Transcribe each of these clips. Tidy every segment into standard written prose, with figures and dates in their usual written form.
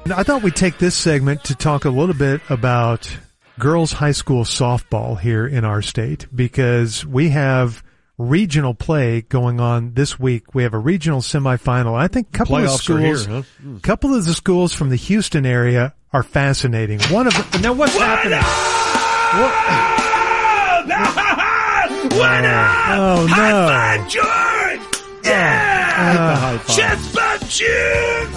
I thought we'd take this segment to talk a little bit about girls high school softball here in our state, because we have regional play going on this week. We have a regional semifinal. I think a couple of the schools from the Houston area are fascinating. One of them, now what's happening? What up? Oh, no. High five, George! Yeah! Chest bump, June!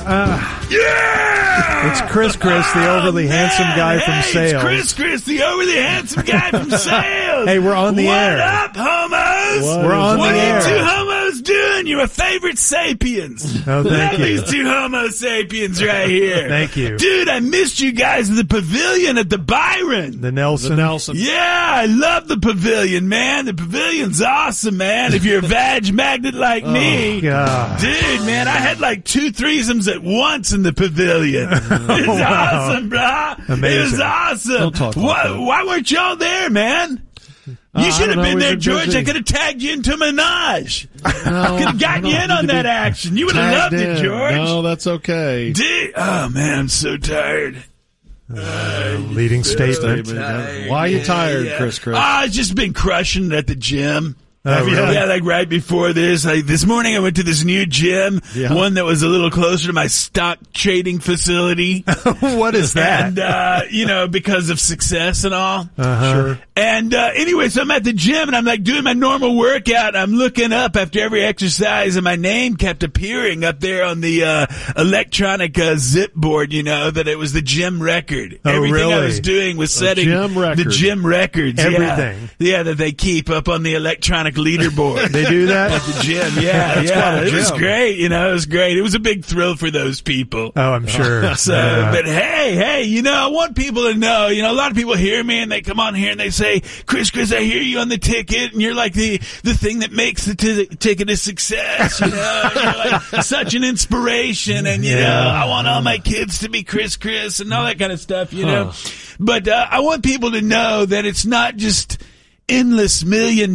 Yeah! It's Chris, the overly handsome guy from Sales. It's Chris, the overly handsome guy from Sales. Hey, we're on the air. What up, homos? We're on the air. What are you two homos doing? You're my favorite sapiens. Oh, thank you. These two homo sapiens right here. Thank you. Dude, I missed you guys in the pavilion at the Byron. The Nelson. Yeah, I love the pavilion, man. The pavilion's awesome, man. If you're a vag magnet like me. God. Dude, man, I had like 2 threesomes at once in the pavilion. It was awesome, bro. Amazing. It was awesome. Don't talk like that. Why weren't y'all there, man? You should have been there, George. busy. I could have tagged you into Minaj. No, Could have gotten you in on that action. You would have loved it, George. No, that's okay. Dude, oh, man, I'm so tired. Leading statement. Why are you tired, Yeah. Chris? I've just been crushing it at the gym. Oh, really? Yeah, like right before this. Like this morning I went to this new gym, one that was a little closer to my stock trading facility. What is that? And, because of success and all. Sure. And anyway, so I'm at the gym and I'm like doing my normal workout. I'm looking up after every exercise and my name kept appearing up there on the electronic zip board, that it was the gym record. Oh, Everything really? I was doing was setting gym record. the gym records. Everything. Yeah, that they keep up on the electronic leaderboard. They do that? At the gym, yeah. It was great, it was great. It was a big thrill for those people. Oh, I'm sure. So, but hey, I want people to know, a lot of people hear me and they come on here and they say, Chris, I hear you on the ticket and you're like the thing that makes the ticket a success, you're like such an inspiration and, I want all my kids to be Chris and all that kind of stuff, But, I want people to know that it's not just endless $1 million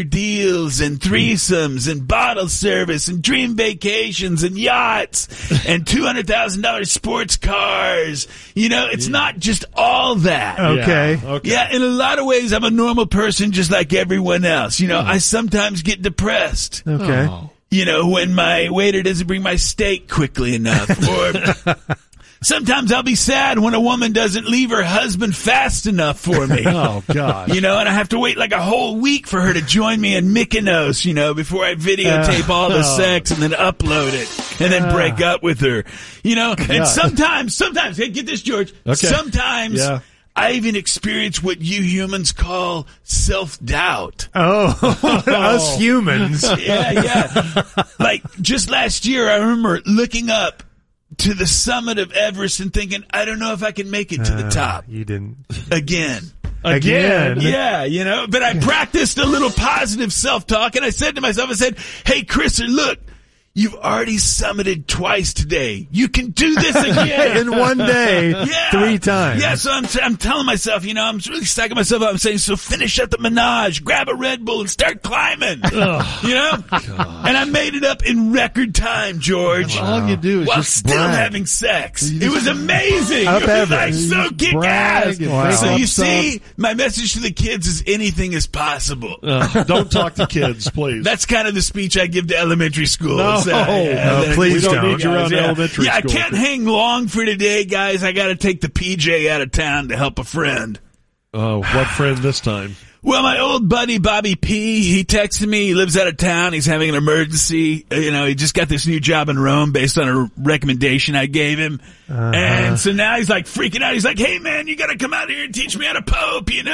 deals and threesomes and bottle service and dream vacations and yachts and $200,000 sports cars. It's not just all that. Okay. Yeah, in a lot of ways, I'm a normal person just like everyone else. I sometimes get depressed. Okay. When my waiter doesn't bring my steak quickly enough or... Sometimes I'll be sad when a woman doesn't leave her husband fast enough for me. Oh, God. And I have to wait like a whole week for her to join me in Mykonos, before I videotape all the sex and then upload it and then break up with her. And sometimes, hey, get this, George. Okay. Sometimes I even experience what you humans call self-doubt. Oh, us humans. Yeah. Like just last year, I remember looking up to the summit of Everest and thinking, I don't know if I can make it to the top. You didn't. Again. Again? But I practiced a little positive self-talk and I said to myself, hey, Chris, look, you've already summited twice today. You can do this again. In one day, 3 times. Yeah, so I'm telling myself, I'm really psyching myself out. I'm saying, so finish up the Minaj, grab a Red Bull and start climbing. And I made it up in record time, George. All you do is while just still brag. having sex. It was amazing. Up It was like Everest. so kick-ass. Wow. So you Stuff. see, my message to the kids is anything is possible. Don't talk to kids, please. That's kind of the speech I give to elementary school. No. No, please we don't don't. need you around elementary I school. can't hang long for today, guys. I got to take the PJ out of town to help a friend. Oh, what friend this time? Well, my old buddy Bobby P, he texted me. He lives out of town. He's having an emergency. He just got this new job in Rome based on a recommendation I gave him. And so now he's like freaking out. He's like, hey, man, you got to come out here and teach me how to Pope, Pope? And,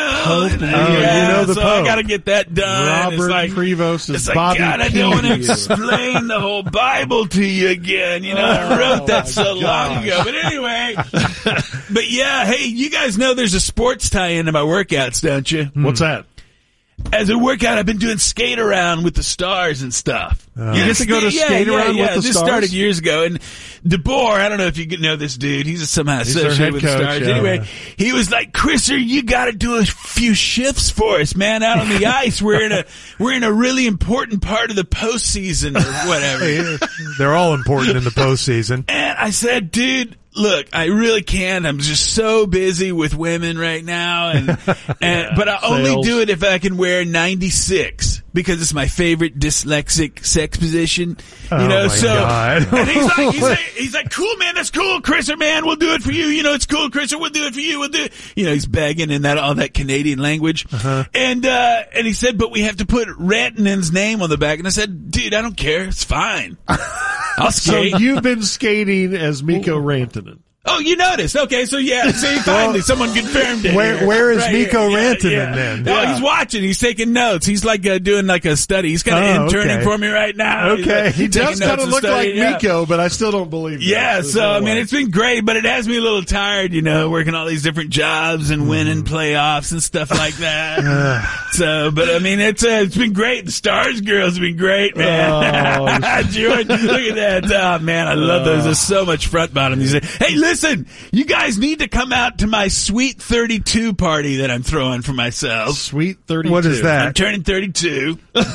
the so Pope. I got to get that done. Robert Prevost is it's like, Bobby God, I P. don't want to explain the whole Bible to you again. I wrote that so long ago. But anyway, but yeah, hey, you guys know there's a sports tie-in to my workouts, don't you? What's that? As a workout, I've been doing skate around with the stars and stuff. You get to go to skate around with the this stars? started years ago. And DeBoer, I don't know if you know this dude. He's somehow their associated head with the coach, stars. yeah. Anyway, he was like, Chriser, you got to do a few shifts for us, man, out on the ice. We're in a really important part of the postseason or whatever. They're all important in the postseason. And I said, dude, Look, I really can't. I'm just so busy with women right now, but I only do it if I can wear 96 because it's my favorite dyslexic sex position. You know, God. And he's like, cool, man, that's cool, Chriser, man, we'll do it for you. You know, it's cool, Chriser, we'll do it for you. We'll do it. You know, he's begging in all that Canadian language, and he said, but we have to put Rantanen's name on the back, and I said, dude, I don't care, it's fine. I'll skate. So you've been skating as Mikko Rantanen. Oh, you noticed? Okay, so finally someone confirmed it. Where is Mikko Rantanen then? Oh, he's watching. He's taking notes. He's like doing like a study. He's kind of interning for me right now. Okay, he does kind of look like Mikko, but I still don't believe that. Yeah, so I mean, it's been great, but it has me a little tired. You know, working all these different jobs and winning playoffs and stuff like that. But I mean, it's been great. The Stars girls have been great, man. George, look at that. Oh man, I love those. There's so much front bottom. You say, hey, listen, you guys need to come out to my Sweet 32 party that I'm throwing for myself. Sweet 32. What is that? I'm turning 32.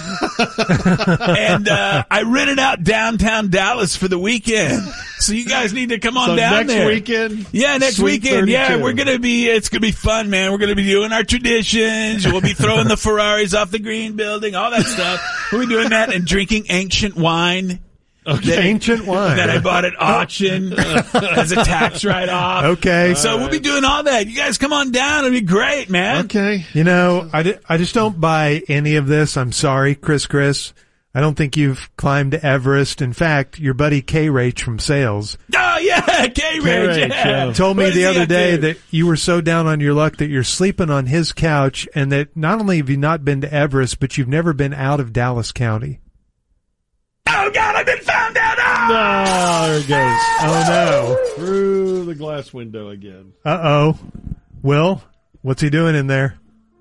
And I rented out downtown Dallas for the weekend. So you guys need to come on down there. Next weekend? Yeah, next Sweet weekend. 32. Yeah, it's going to be fun, man. We're going to be doing our traditions. We'll be throwing the Ferraris off the green building, all that stuff. We'll be doing that and drinking ancient wine. Okay. Ancient wine that I bought at auction as a tax write-off. Okay. So we'll be doing all that. You guys come on down. It'll be great, man. Okay. You know, I just don't buy any of this. I'm sorry, Chris. I don't think you've climbed Everest. In fact, your buddy K-Rach from Sales. Oh, yeah, K-Rach. Yeah. Told me the other day that you were so down on your luck that you're sleeping on his couch and that not only have you not been to Everest, but you've never been out of Dallas County. Oh, God, I've been found out. Oh, no, there it goes. Oh, no. Through the glass window again. Uh-oh. Will, what's he doing in there?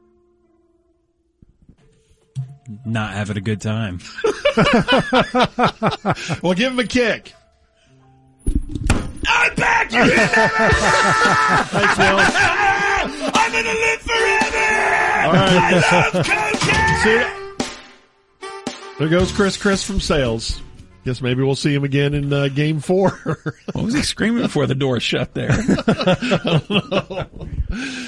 Not having a good time. Well, give him a kick. I'm back! Thanks, Will. I'm going to live forever! All right. I love cocaine! See, there goes Chris from Sales. Guess maybe we'll see him again in Game 4. What was he screaming for? The door shut there. I don't know.